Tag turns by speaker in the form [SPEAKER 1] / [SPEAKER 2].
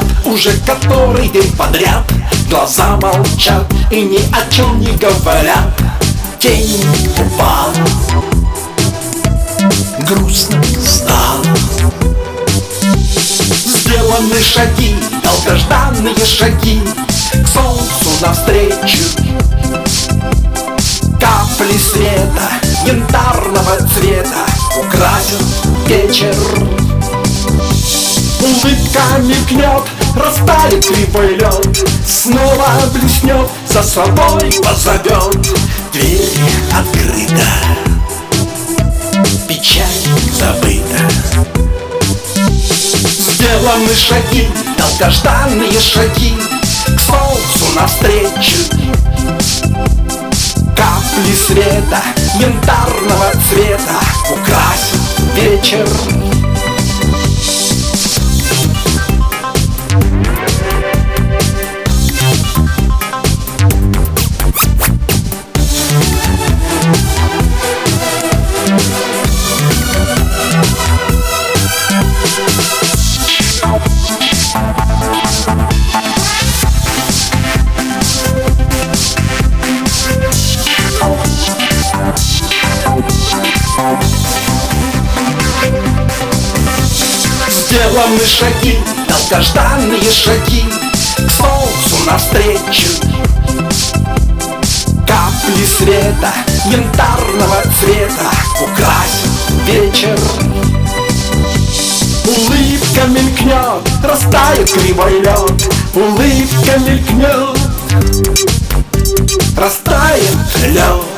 [SPEAKER 1] молчат уже который день подряд. Глаза молчат и ни о чем не говорят. День упал, грустно стало. Сделаны шаги, долгожданные шаги к солнцу навстречу. Капли света янтарного цвета украсят вечер. Улыбка мелькнет, растает кривой лед, снова блеснет, за собой позовет. Дверь открыта, печаль забыта. Сделаны шаги, долгожданные шаги к солнцу навстречу. Капли света янтарного цвета украсят вечер. Сделаны шаги, долгожданные шаги к солнцу навстречу. Капли света янтарного цвета украсят вечер. Улыбка мелькнет, растает кривой лед. Улыбка мелькнет, растает лед.